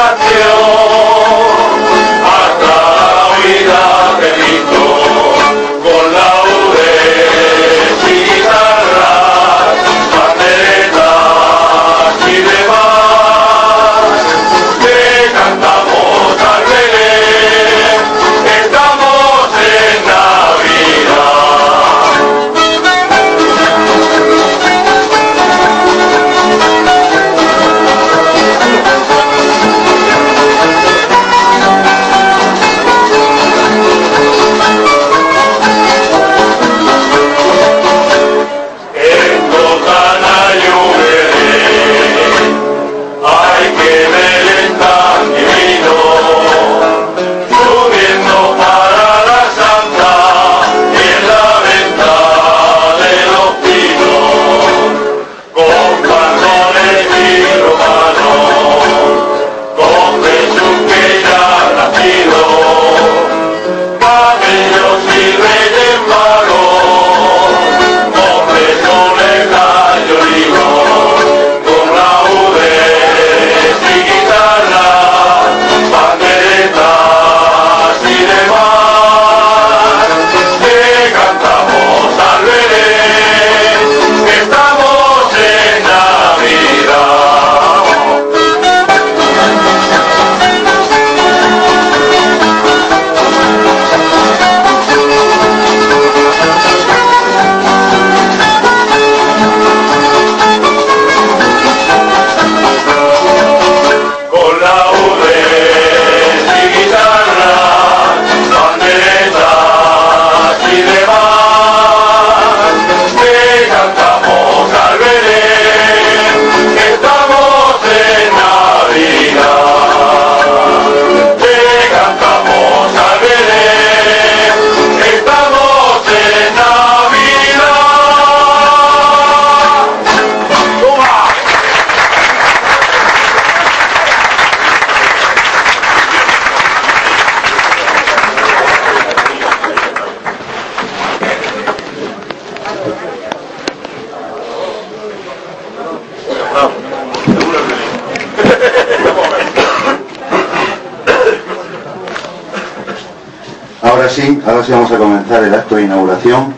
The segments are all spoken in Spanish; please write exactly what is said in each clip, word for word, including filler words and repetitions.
Ahora sí, ahora sí vamos a comenzar el acto de inauguración.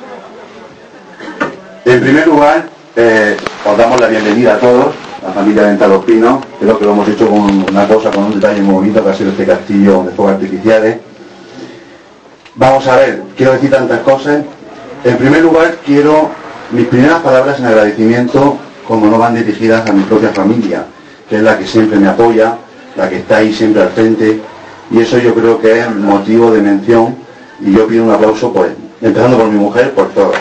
En primer lugar, eh, os damos la bienvenida a todos, la familia Dental Los Pinos. Creo que lo hemos hecho con una cosa, con un detalle muy bonito, que ha sido este castillo de fuegos artificiales. Vamos a ver, quiero decir tantas cosas. En primer lugar, quiero mis primeras palabras en agradecimiento, como no van dirigidas a mi propia familia, que es la que siempre me apoya, la que está ahí siempre al frente, y eso yo creo que es motivo de mención, y yo pido un aplauso, pues, empezando por mi mujer, por todo.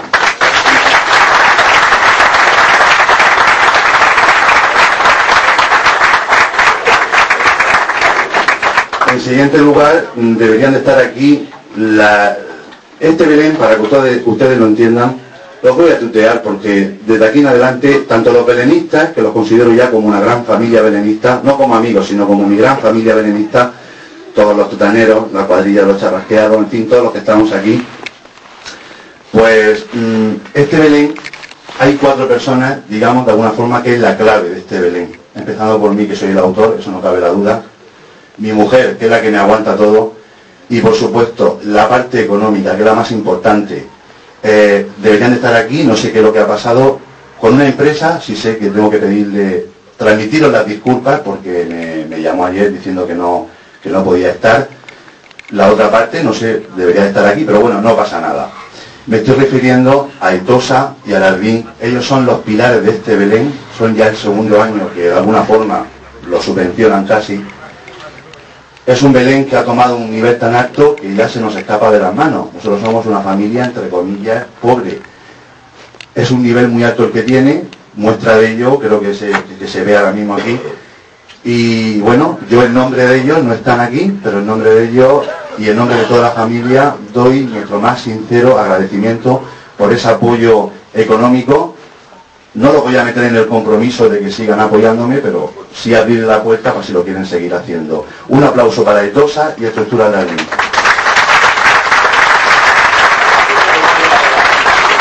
En siguiente lugar, deberían de estar aquí la, este Belén, para que ustedes, ustedes lo entiendan. Los voy a tutear porque desde aquí en adelante, tanto los belenistas, que los considero ya como una gran familia belenista, no como amigos, sino como mi gran familia belenista, todos los tutaneros, la cuadrilla de los charrasqueados, en fin, todos los que estamos aquí, pues este Belén, hay cuatro personas, digamos, de alguna forma, que es la clave de este Belén. Empezando por mí, que soy el autor, eso no cabe la duda. Mi mujer, que es la que me aguanta todo. Y por supuesto, la parte económica, que es la más importante. Eh, deberían de estar aquí, no sé qué es lo que ha pasado con una empresa, sí sé que tengo que pedirle, transmitiros las disculpas, porque me, me llamó ayer diciendo que no, que no podía estar. La otra parte, no sé, debería de estar aquí, pero bueno, no pasa nada. Me estoy refiriendo a Etosa y a Larvín. Ellos son los pilares de este Belén, son ya el segundo año que de alguna forma lo subvencionan casi. Es un Belén que ha tomado un nivel tan alto que ya se nos escapa de las manos. Nosotros somos una familia, entre comillas, pobre. Es un nivel muy alto el que tiene, muestra de ello, creo que se, que se ve ahora mismo aquí. Y bueno, yo en nombre de ellos, no están aquí, pero en nombre de ellos y en nombre de toda la familia, doy nuestro más sincero agradecimiento por ese apoyo económico. No lo voy a meter en el compromiso de que sigan apoyándome, pero sí abrir la puerta para si lo quieren seguir haciendo. Un aplauso para Etosa y Estructura de la Ley.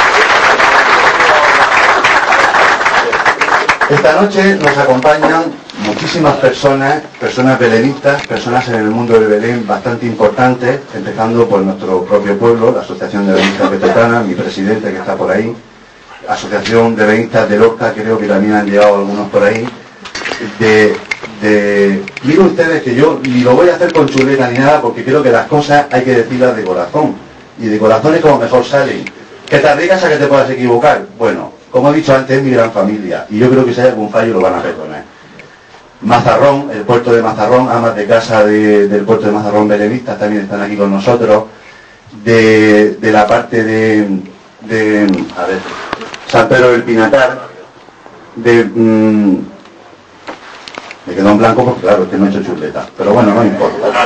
Esta noche nos acompañan muchísimas personas, personas belenistas, personas en el mundo del Belén bastante importantes, empezando por nuestro propio pueblo, la Asociación de Belenistas de Totana, mi presidente que está por ahí, Asociación de Belenistas de Lorca, creo que también han llegado algunos por ahí. De, de, digo ustedes que yo ni lo voy a hacer con chuleta ni nada, porque creo que las cosas hay que decirlas de corazón, y de corazón es como mejor salen. ¿Que te arriesgas a que te puedas equivocar? Bueno, como he dicho antes, es mi gran familia, y yo creo que si hay algún fallo lo van a perdonar. Mazarrón, el puerto de Mazarrón, amas de casa de, del puerto de Mazarrón belenistas también están aquí con nosotros. De, de la parte de, de a ver, San Pedro del Pinatar, de... Mmm, me quedó en blanco porque claro, que no he hecho chuleta, pero bueno, no importa.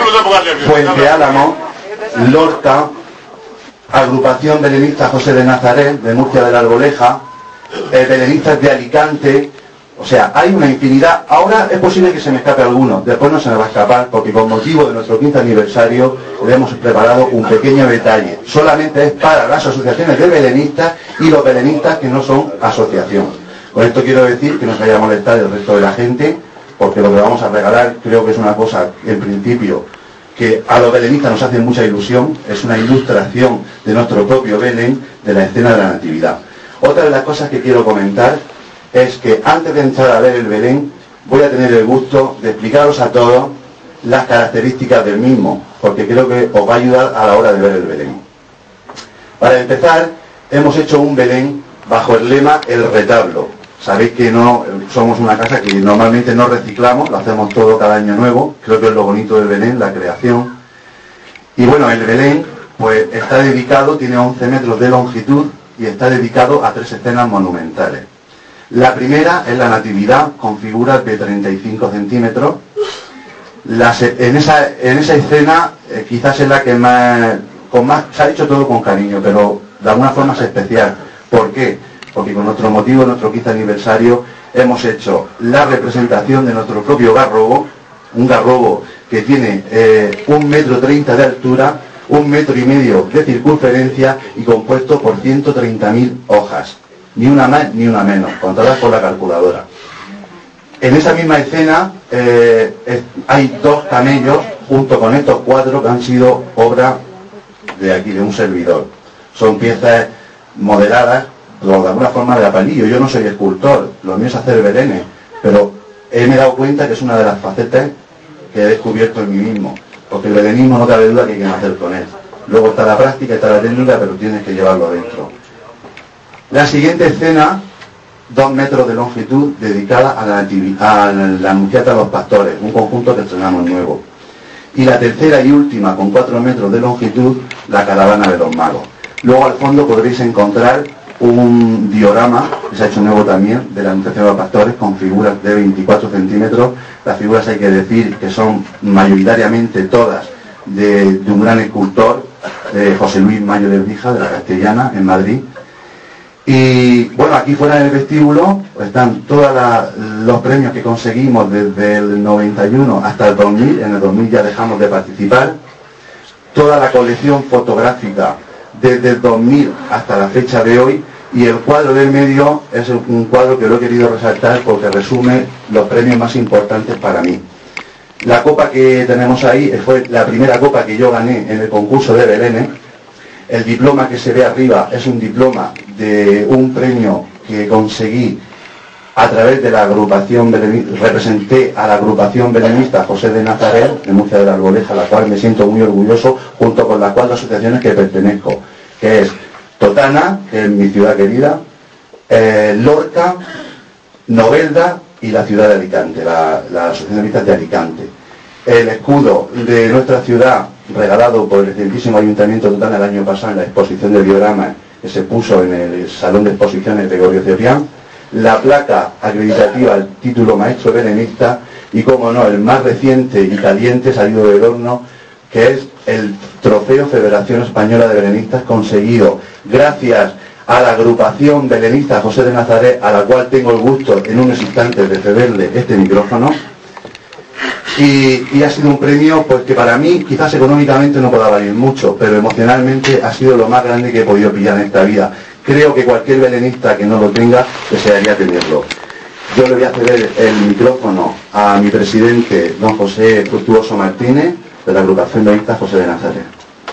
Fuente Álamo, Lorca, Agrupación Belenista José de Nazaret, de Murcia de la Arboleja, eh, Belenistas de Alicante, o sea, hay una infinidad. Ahora es posible que se me escape alguno, después no se me va a escapar, porque con motivo de nuestro quinto aniversario le hemos preparado un pequeño detalle. Solamente es para las asociaciones de belenistas y los belenistas que no son asociación. Con esto quiero decir que no se vaya a molestar el resto de la gente, porque lo que vamos a regalar creo que es una cosa, en principio, que a los belenistas nos hace mucha ilusión, es una ilustración de nuestro propio Belén, de la escena de la Natividad. Otra de las cosas que quiero comentar es que antes de entrar a ver el Belén, voy a tener el gusto de explicaros a todos las características del mismo, porque creo que os va a ayudar a la hora de ver el Belén. Para empezar, hemos hecho un Belén bajo el lema El Retablo. Sabéis que no somos una casa que normalmente no reciclamos, lo hacemos todo cada año nuevo, creo que es lo bonito del Belén, la creación. Y bueno, el Belén pues está dedicado, tiene once metros de longitud y está dedicado a tres escenas monumentales. La primera es la Natividad, con figuras de treinta y cinco centímetros. Las, en, esa, en esa escena eh, quizás es la que más, con más, se ha hecho todo con cariño, pero de alguna forma es especial. ¿Por qué? Porque con nuestro motivo, nuestro quinto aniversario, hemos hecho la representación de nuestro propio garrobo, un garrobo que tiene eh, un metro treinta de altura, un metro y medio de circunferencia y compuesto por ciento treinta mil hojas, ni una más ni una menos, contadas por la calculadora. En esa misma escena eh, es, hay dos camellos junto con estos cuatro que han sido obra de aquí, de un servidor. Son piezas modeladas, pero de alguna forma de apalillo. Yo no soy escultor, lo mío es hacer belenes, pero he me dado cuenta que es una de las facetas que he descubierto en mí mismo, porque el belenismo no cabe duda que hay que hacer con él. Luego está la práctica, está la técnica, pero tienes que llevarlo adentro. La siguiente escena, dos metros de longitud, dedicada a la, a la Anunciata de los Pastores, un conjunto que estrenamos nuevo. Y la tercera y última, con cuatro metros de longitud, la Caravana de los Magos. Luego al fondo podréis encontrar un diorama, que se ha hecho nuevo también, de la Anunciación de los Pastores, con figuras de veinticuatro centímetros. Las figuras hay que decir que son mayoritariamente todas de, de un gran escultor, de José Luis Mayo de Brija, de la Castellana, en Madrid. Y bueno, aquí fuera en el vestíbulo están todos los premios que conseguimos desde el noventa y uno hasta el dos mil, en el dos mil ya dejamos de participar. Toda la colección fotográfica desde el dos mil hasta la fecha de hoy, y el cuadro del medio es un cuadro que lo he querido resaltar porque resume los premios más importantes para mí. La copa que tenemos ahí fue la primera copa que yo gané en el concurso de Belénes. El diploma que se ve arriba es un diploma de un premio que conseguí a través de la agrupación belenista, representé a la agrupación belenista José de Nazaret, de Murcia de la Arboleja, a la cual me siento muy orgulloso, junto con las cuatro asociaciones que pertenezco, que es Totana, que es mi ciudad querida, eh, Lorca, Novelda y la ciudad de Alicante, la, la Asociación de Belenistas de Alicante. El escudo de nuestra ciudad, regalado por el excelentísimo Ayuntamiento de Totana el año pasado en la exposición de dioramas que se puso en el Salón de Exposiciones de Gregorio Cebrián, la placa acreditativa al título maestro belenista y, como no, el más reciente y caliente salido del horno, que es el trofeo Federación Española de Belenistas, conseguido gracias a la agrupación belenista José de Nazaret, a la cual tengo el gusto en unos instantes de cederle este micrófono. Y, y ha sido un premio pues que para mí quizás económicamente no pueda valer mucho, pero emocionalmente ha sido lo más grande que he podido pillar en esta vida. Creo que cualquier belenista que no lo tenga desearía tenerlo. yo le voy a ceder el micrófono a mi presidente, don José Fructuoso Martínez, de la agrupación Belenista José de Nazaret.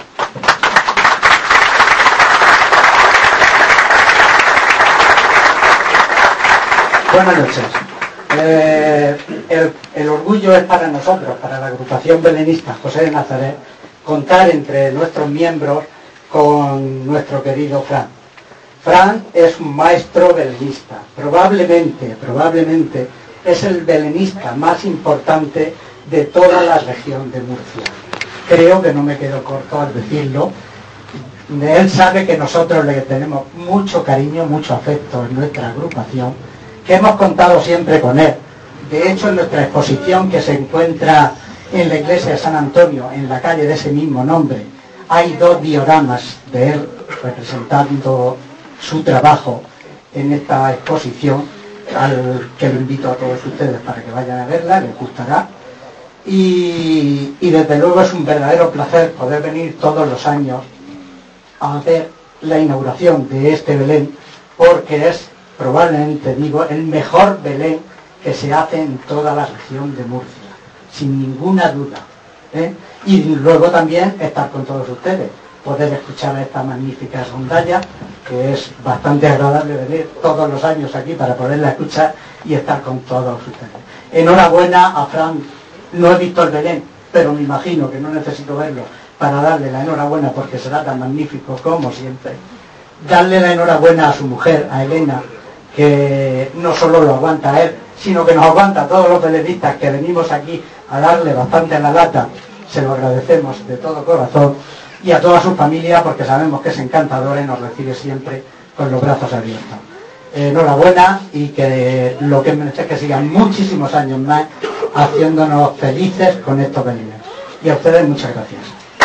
Buenas noches. Eh, el, el orgullo es para nosotros, para la agrupación belenista José de Nazaret, contar entre nuestros miembros con nuestro querido Fran. Fran es un maestro belenista, probablemente, probablemente es el belenista más importante de toda la región de Murcia. Creo que no me quedo corto al decirlo. Él sabe que nosotros le tenemos mucho cariño, mucho afecto en nuestra agrupación, que hemos contado siempre con él. De hecho, en nuestra exposición que se encuentra en la iglesia de San Antonio, en la calle de ese mismo nombre, hay dos dioramas de él representando su trabajo en esta exposición, al que lo invito a todos ustedes para que vayan a verla, les gustará. Y, y desde luego es un verdadero placer poder venir todos los años a ver la inauguración de este Belén, porque es, probablemente digo, el mejor Belén que se hace en toda la región de Murcia, sin ninguna duda, ¿eh? Y luego también estar con todos ustedes, poder escuchar a esta magnífica rondalla, que es bastante agradable venir todos los años aquí para poderla escuchar y estar con todos ustedes. Enhorabuena a Fran. No he visto el Belén, pero me imagino que no necesito verlo para darle la enhorabuena porque será tan magnífico como siempre. Darle la enhorabuena a su mujer, a Elena, que no solo lo aguanta a él, sino que nos aguanta a todos los belenistas que venimos aquí a darle bastante a la lata. Se lo agradecemos de todo corazón, y a toda su familia, porque sabemos que es encantadora y nos recibe siempre con los brazos abiertos. Eh, enhorabuena, y que lo que merece es que sigan muchísimos años más haciéndonos felices con estos belines. Y a ustedes muchas gracias.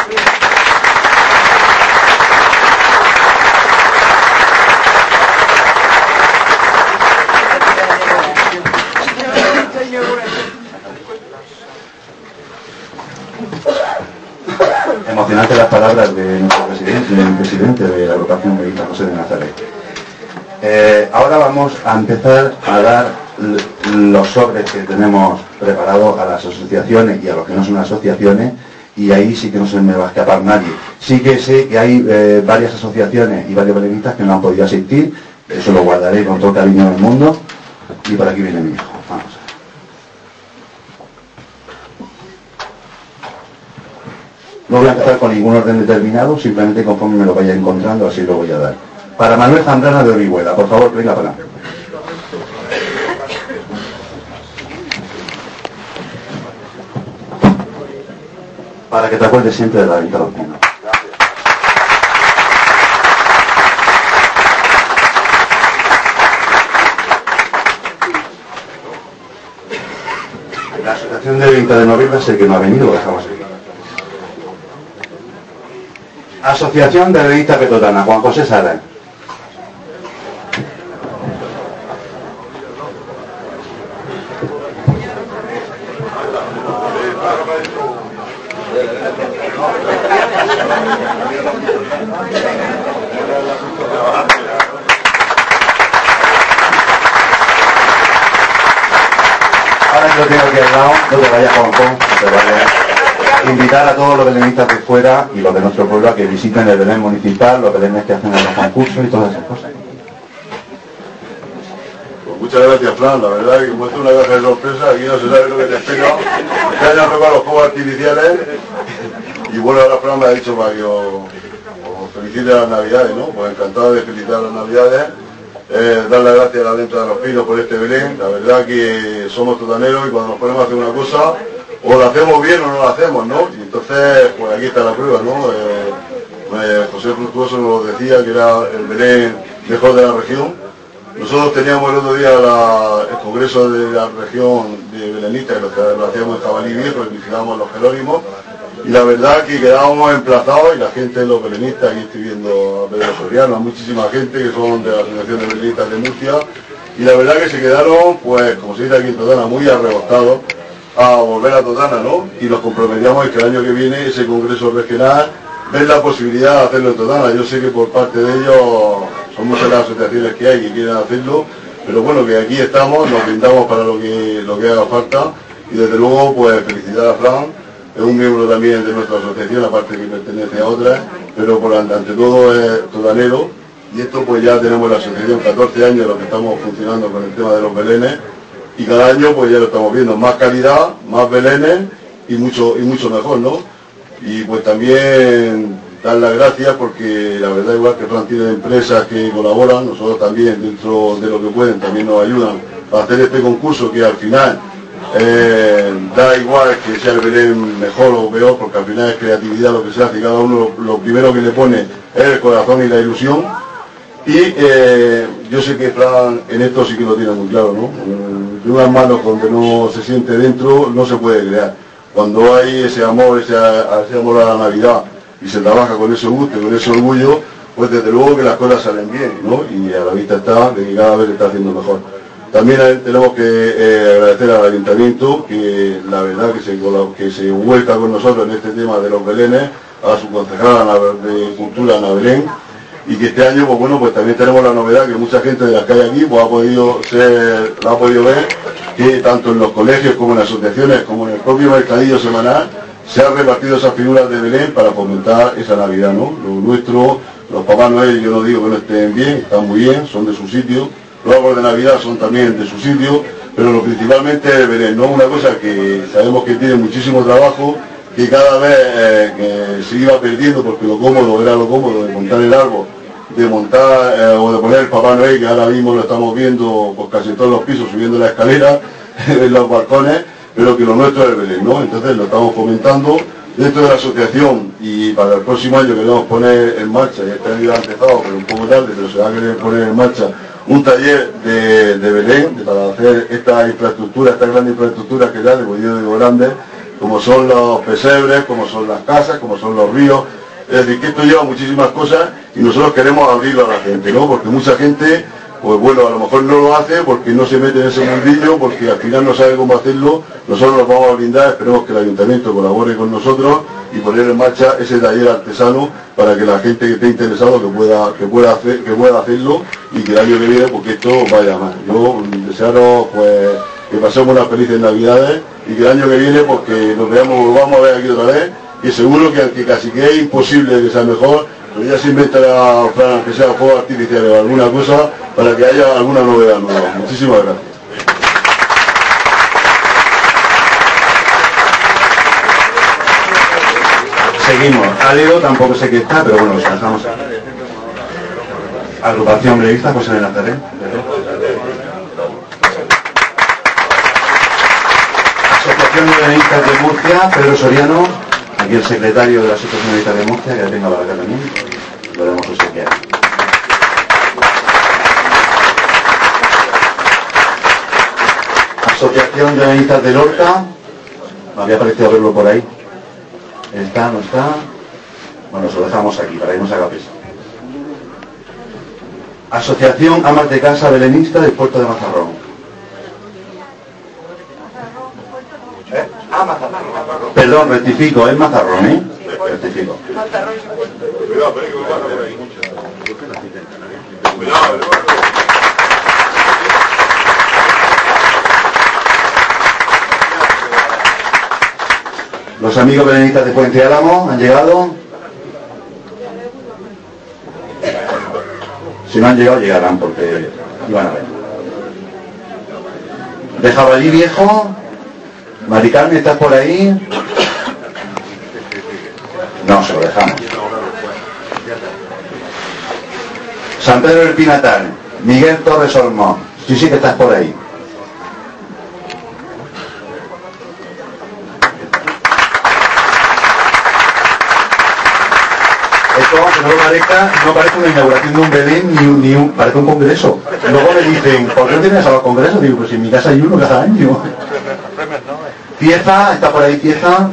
Emocionantes las palabras de nuestro presidente, del presidente de la agrupación Belenista José de Nazaret. Eh, ahora vamos a empezar a dar los sobres que tenemos preparados a las asociaciones y a los que no son asociaciones, y ahí sí que no se me va a escapar nadie. Sí que sé que hay eh, varias asociaciones y varios belenistas que no han podido asistir, eso lo guardaré con todo cariño del mundo, y por aquí viene mi hijo. Vamos a ver. No voy a empezar con ningún orden determinado, simplemente conforme me lo vaya encontrando, así lo voy a dar. Para Manuel Zambrana de Orihuela, por favor, venga para acá. Para que te acuerdes siempre de la venta de los pinos. La asociación de veinte de noviembre sé que no ha venido, lo dejamos aquí. Asociación de Belenistas Petotana, Juan José Sara. Ahora que lo tengo aquí al lado, no te vayas, Juan Juan, no te vayas. Invitar a todos los belenistas de fuera y los de nuestro pueblo a que visiten el Belén municipal, los belenes que hacen en los concursos y todas esas cosas. Pues muchas gracias, Fran. La verdad es que como esto es una caja de sorpresa, aquí no se sabe lo que te espera. Este año han tocado los juegos artificiales y bueno, ahora Fran me ha dicho para que os, os felicite las Navidades, ¿no? Pues encantado de felicitar las Navidades. Eh, dar las gracias a la venta de los pinos por este Belén. La verdad que somos totaneros y cuando nos ponemos a hacer una cosa, o lo hacemos bien o no lo hacemos, ¿no? Y entonces, pues aquí está la prueba, ¿no? Eh, eh, José Fructuoso nos lo decía, que era el Belén mejor de la región. Nosotros teníamos el otro día la, el congreso de la región de belenistas, que lo, lo hacíamos en Jabalí Viejo, y vigilábamos los Jerónimos, y la verdad que quedábamos emplazados, y la gente, los belenistas, aquí estoy viendo a Pedro Soriano, a muchísima gente que son de la Asociación de Belenistas de Murcia, y la verdad que se quedaron, pues, como se dice aquí en Totana, muy arrebostados a volver a Totana, ¿no? Y nos comprometíamos en que el año que viene ese congreso regional, ver la posibilidad de hacerlo en Totana. Yo sé que por parte de ellos son muchas las asociaciones que hay que quieren hacerlo, pero bueno, que aquí estamos, nos brindamos para lo que, lo que haga falta, y desde luego, pues felicitar a Fran, es un miembro también de nuestra asociación, aparte que pertenece a otra, pero por ante todo es totanero, y esto pues ya tenemos la asociación catorce años en los que estamos funcionando con el tema de los belenes, y cada año pues ya lo estamos viendo, más calidad, más belenes, y mucho, y mucho mejor, ¿no? Y pues también dar las gracias porque la verdad, igual que Fran tiene empresas que colaboran, nosotros también dentro de lo que pueden también nos ayudan a hacer este concurso que al final eh, da igual que sea el Belén mejor o peor, porque al final es creatividad lo que se hace y cada uno lo, lo primero que le pone es el corazón y la ilusión. Y eh, yo sé que Fran en esto sí que lo tiene muy claro, ¿no? De unas manos donde no se siente dentro no se puede crear. Cuando hay ese amor, ese, ese amor a la Navidad, y se trabaja con ese gusto, con ese orgullo, pues desde luego que las cosas salen bien, ¿no? Y a la vista está de que cada vez está haciendo mejor. También tenemos que eh, agradecer al Ayuntamiento, que la verdad que se, que se vuelca con nosotros en este tema de los belenes, a su concejala de Cultura, Ana Belén, y que este año, pues bueno, pues también tenemos la novedad que mucha gente de las que hay aquí, pues ha podido ser, la ha podido ver, que tanto en los colegios como en asociaciones, como en el propio mercadillo semanal, se han repartido esas figuras de Belén para fomentar esa Navidad, ¿no? Lo nuestro, los Papá Noel, yo no digo que no estén bien, están muy bien, son de su sitio, los árboles de Navidad son también de su sitio, pero lo principalmente es Belén, ¿no? Una cosa que sabemos que tiene muchísimo trabajo, que cada vez eh, que se iba perdiendo, porque lo cómodo era lo cómodo de montar el árbol, de montar eh, o de poner el Papá Noel, que ahora mismo lo estamos viendo pues casi todos los pisos, subiendo la escalera, en los balcones, pero que lo nuestro es el Belén, ¿no? Entonces lo estamos fomentando dentro de la asociación, y para el próximo año queremos poner en marcha, y este año ha empezado, pero un poco tarde, pero se va a querer poner en marcha un taller de, de Belén, de, para hacer esta infraestructura, esta gran infraestructura que ya de Bolillo de Grandes, como son los pesebres, como son las casas, como son los ríos. Es decir, que esto lleva muchísimas cosas y nosotros queremos abrirlo a la gente, ¿no? Porque mucha gente, pues bueno, a lo mejor no lo hace porque no se mete en ese mundillo, porque al final no sabe cómo hacerlo. Nosotros nos vamos a brindar, esperemos que el Ayuntamiento colabore con nosotros y poner en marcha ese taller artesano para que la gente que esté interesado que pueda, que pueda hacer, que pueda hacerlo, y que el año que viene, porque esto vaya más. Yo desearos pues que pasemos unas felices Navidades y que el año que viene, pues que nos veamos, volvamos a ver aquí otra vez, que seguro que aunque casi que es imposible que sea mejor, pero ya se inventará, Fran, que sea fuegos artificiales o alguna cosa para que haya alguna novedad nueva. Muchísimas gracias. Seguimos. Álido tampoco sé qué está, pero bueno, nos cansamos. Agrupación Brevista, José de Nazaret. Asociación de Belenistas de Murcia, Pedro Soriano, aquí el secretario de la Asociación de Belenistas de Murcia, que ya tenga la vaca también. Lo haremos obsequiar. Asociación de Belenistas de Lorca, me había parecido verlo por ahí. ¿Está? ¿No está? Bueno, se lo dejamos aquí para que no se haga peso. Asociación Amas de Casa Belenista del Puerto de Mazarrón. ¿Eh? Ah, Mazarrón. Perdón, rectifico, es Mazarrón, ¿eh? Rectifico. Los amigos belenistas de Puente Álamo han llegado. Si no han llegado, llegarán porque iban a ver. De Jabalí Viejo, Mari Carmen, ¿estás por ahí? No, se lo dejamos. San Pedro del Pinatar, Miguel Torres Olmos, sí, sí que estás por ahí. Esto, aunque no lo parezca, no parece una inauguración de un Belén ni un, ni un, parece un congreso. Luego me dicen, ¿por qué no tienes a los congresos? Digo, pues en mi casa hay uno cada año. Pieza, está por ahí Pieza.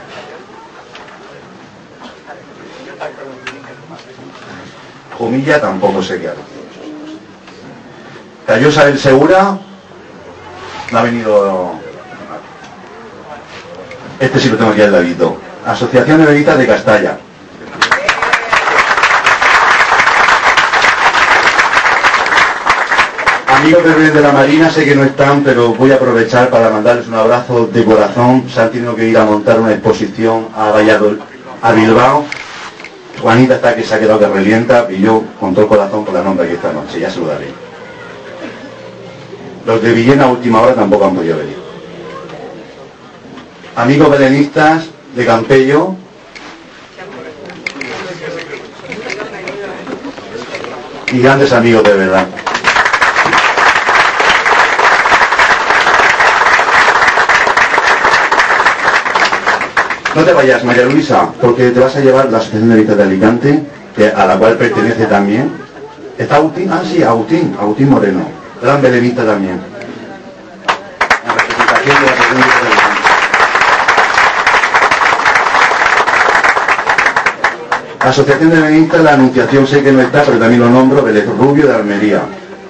Jumilla tampoco sé qué hago. Callosa del Segura, no ha venido. Este sí lo tengo aquí al ladito. Asociación de Belenistas de Castalla. amigos del Belén de la Marina sé que no están, pero voy a aprovechar para mandarles un abrazo de corazón. Se han tenido que ir a montar una exposición a Valladolid, a Bilbao. Juanita está que se ha quedado que revienta y yo con todo el corazón por la nombre aquí esta noche, ya se lo daré. Los de Villena a última hora tampoco han podido venir. Amigos belenistas de Campello, y grandes amigos de verdad. No te vayas, María Luisa, porque te vas a llevar la Asociación de Berenistas de Alicante, que, a la cual pertenece también. ¿Está Agustín? Ah, sí, Agustín, Agustín Moreno, gran belenista también. En representación de la Asociación de Berenistas de Alicante. La Asociación de Berenistas, la Anunciación sé que no está, pero también lo nombro, Vélez Rubio de Almería.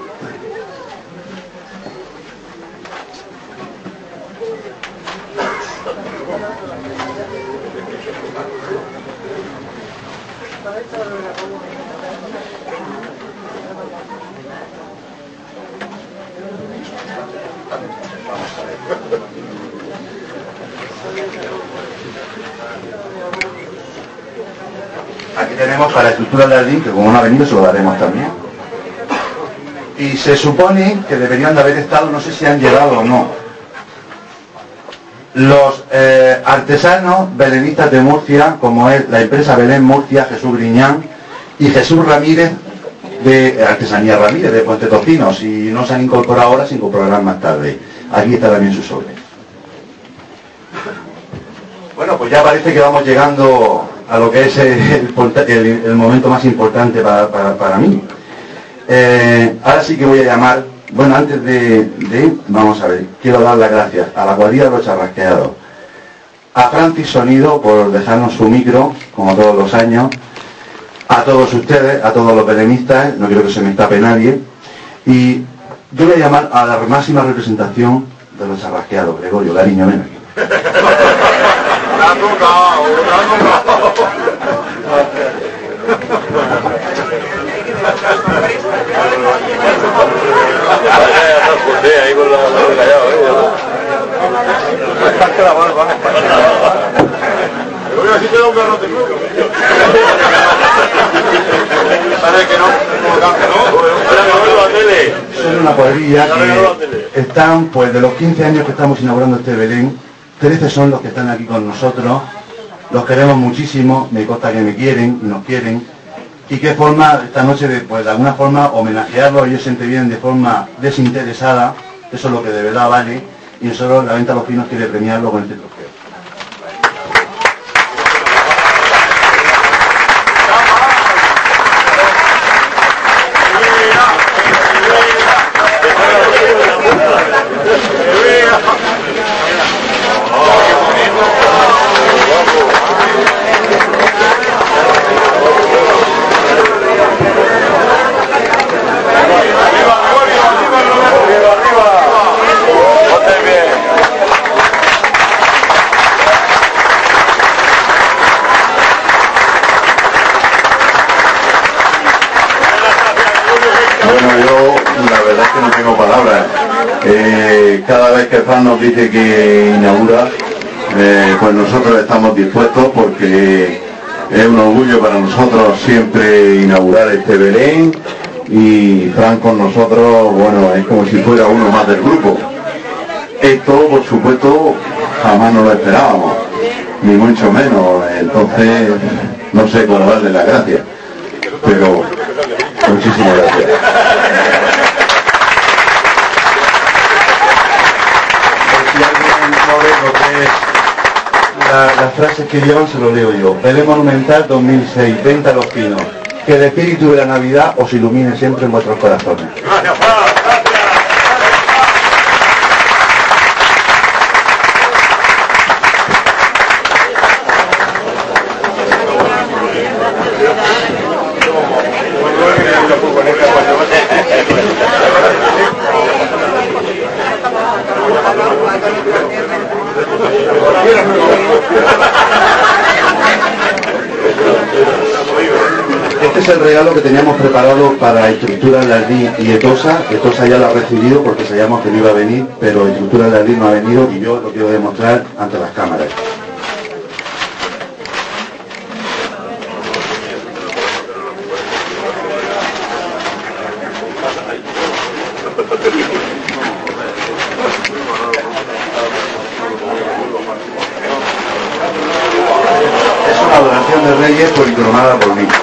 Aquí tenemos para estructura del jardín, que como no ha venido se lo daremos también. Y se supone que deberían de haber estado, no sé si han llegado o no, los eh, artesanos belenistas de Murcia, como es la empresa Belén Murcia, Jesús Griñán y Jesús Ramírez de Artesanía Ramírez de Puente Tocino. Si no se han incorporado ahora, se incorporarán más tarde. Aquí está también su sobre. Bueno, pues ya parece que vamos llegando a lo que es el, el, el momento más importante para, para, para mí. Eh, ahora sí que voy a llamar, bueno, antes de, de, vamos a ver, quiero dar las gracias a la cuadrilla de los charrasqueados, a Francis Sonido por dejarnos su micro, como todos los años, a todos ustedes, a todos los belenistas, no quiero que se me escape nadie, y yo voy a llamar a la máxima representación de los charrasqueados, Gregorio, cariño, ven aquí. ¡La tocado! ¡La tocado! Ahí con la mano callado, ¿eh? Bastante la barba. Pero voy a decir que da un garrote nuevo. Parece que no, no. Son una cuadrilla que están, pues de los quince años que estamos inaugurando este Belén, trece son los que están aquí con nosotros. Los queremos muchísimo, me consta que me quieren, nos quieren. Y qué forma esta noche de, pues de alguna forma homenajearlos, ellos se vienen de forma desinteresada, eso es lo que de verdad vale, y nosotros la Venta a los Pinos quiere premiarlo con este trofeo. Eh, cada vez que Fran nos dice que inaugura, eh, pues nosotros estamos dispuestos porque es un orgullo para nosotros siempre inaugurar este Belén y Fran con nosotros, bueno, es como si fuera uno más del grupo. Esto, por supuesto, jamás nos lo esperábamos, ni mucho menos, entonces no sé cómo darle las gracias, pero muchísimas gracias. Lo que es la, las frases que llevan se lo leo yo. Belén Monumental dos mil seis, Venta a los Pinos. Que el espíritu de la Navidad os ilumine siempre en vuestros corazones. Este es el regalo que teníamos preparado para Estructuras Lardín y Etosa. Etosa ya lo ha recibido porque sabíamos que no iba a venir, pero Estructuras Lardín no ha venido y yo lo quiero demostrar ante las cámaras. Es una adoración de Reyes policromada por mí.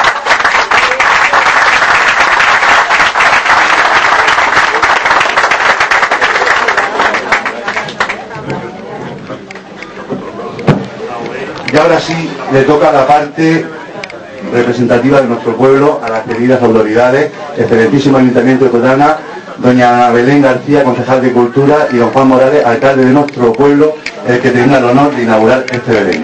Y ahora sí, le toca la parte representativa de nuestro pueblo, a las queridas autoridades, excelentísimo Ayuntamiento de Totana, doña Belén García, concejal de Cultura, y don Juan Morales, alcalde de nuestro pueblo, el que tenga el honor de inaugurar este Belén.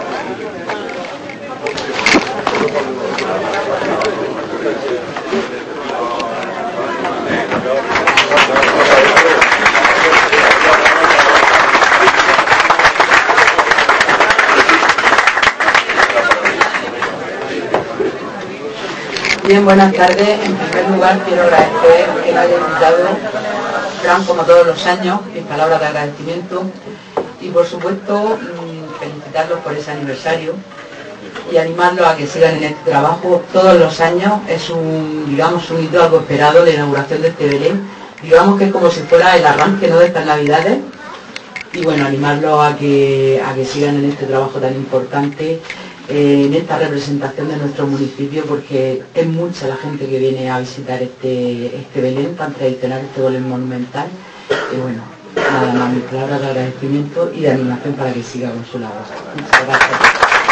Bien, buenas tardes. En primer lugar quiero agradecer que me haya invitado, Fran, como todos los años, mis palabras de agradecimiento y por supuesto felicitarlos por ese aniversario y animarlos a que sigan en este trabajo todos los años. Es un, digamos, un hito algo esperado, la inauguración de este Belén. Digamos que es como si fuera el arranque, ¿no?, de estas Navidades. Y bueno, animarlos a que, a que sigan en este trabajo tan importante, eh, en esta representación de nuestro municipio, porque es mucha la gente que viene a visitar este, este Belén tan tradicional, este Belén monumental. Y bueno, nada más, mis palabras de agradecimiento y de animación para que siga con su labor. Muchas gracias.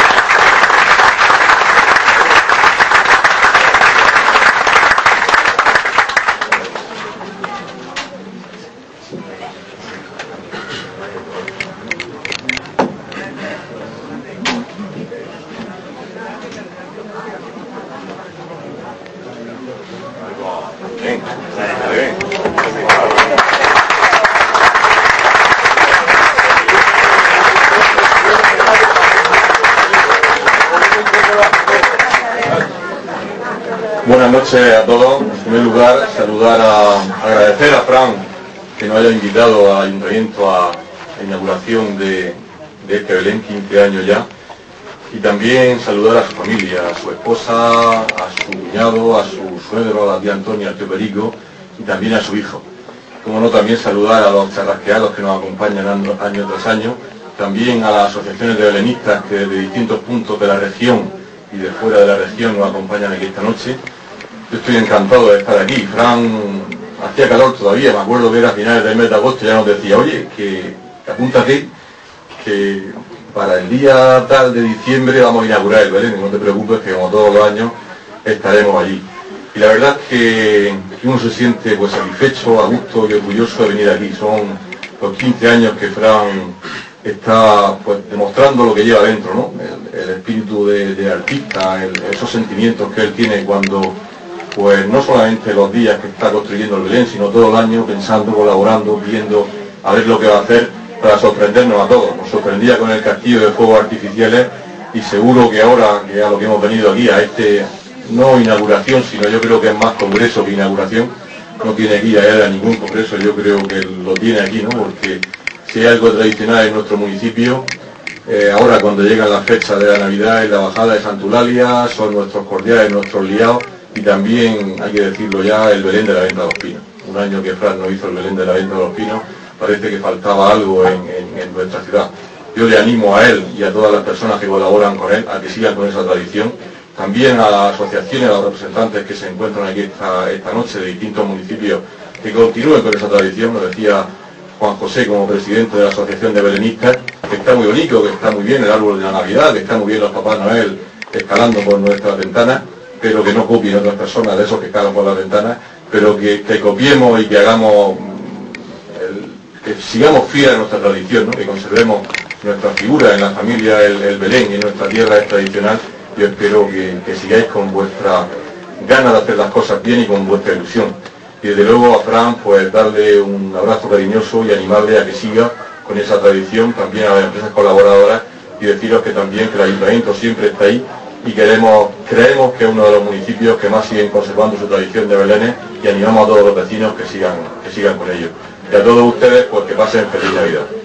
Buenas noches a todos. En primer lugar, saludar a agradecer a Fran que nos haya invitado al Ayuntamiento a la inauguración de, de este Belén, quince años ya, y también saludar a su familia, a su esposa, a su cuñado, a su suegro, a la tía Antonia, al tío Perico, y también a su hijo. Como no, también saludar a los charrasqueados que nos acompañan año tras año, también a las asociaciones de belenistas que desde distintos puntos de la región y de fuera de la región nos acompañan aquí esta noche. Yo estoy encantado de estar aquí. Fran, hacía calor todavía, me acuerdo que era a finales del mes de agosto, ya nos decía, oye, que apúntate, que para el día tal de diciembre vamos a inaugurar el Belén, no te preocupes que como todos los años estaremos allí. Y la verdad es que uno se siente pues satisfecho, a gusto y orgulloso de venir aquí. Son los quince años que Fran está pues demostrando lo que lleva dentro, ¿no? El, el espíritu de, de artista, el, esos sentimientos que él tiene cuando, pues no solamente los días que está construyendo el Belén, sino todo el año pensando, colaborando, viendo a ver lo que va a hacer para sorprendernos a todos. Nos sorprendía con el castillo de fuegos artificiales y seguro que ahora, que a lo que hemos venido aquí, a este, no inauguración, sino yo creo que es más congreso que inauguración, no tiene que ir a él a ningún congreso, yo creo que lo tiene aquí, ¿no? Porque si hay algo tradicional en nuestro municipio, eh, ahora cuando llegan las fechas de la Navidad y la bajada de Santa Eulalia, son nuestros cordiales, nuestros liados, y también, hay que decirlo ya, el Belén de la Venta de los Pinos. Un año que Fran no hizo el Belén de la Venta de los Pinos, parece que faltaba algo en, en, en nuestra ciudad. Yo le animo a él y a todas las personas que colaboran con él a que sigan con esa tradición. También a las asociaciones, a los representantes que se encuentran aquí esta, esta noche de distintos municipios, que continúen con esa tradición. Nos decía Juan José, como presidente de la Asociación de Belenistas, que está muy bonito, que está muy bien el árbol de la Navidad, que está muy bien los Papás Noel escalando por nuestras ventanas, pero que no copien otras personas de esos que escalan por las ventanas, pero que, que copiemos y que hagamos, el, que sigamos fieles a nuestra tradición, ¿no? Que conservemos nuestra figura en la familia, el, el Belén, y en nuestra tierra es tradicional. Yo espero que, que sigáis con vuestra ganas de hacer las cosas bien y con vuestra ilusión. Y desde luego a Fran, pues darle un abrazo cariñoso y animarle a que siga con esa tradición, también a las empresas colaboradoras, y deciros que también que el ayuntamiento siempre está ahí y queremos, creemos que es uno de los municipios que más siguen conservando su tradición de belenes y animamos a todos los vecinos que sigan, que sigan con ello. Y a todos ustedes, pues que pasen feliz Navidad.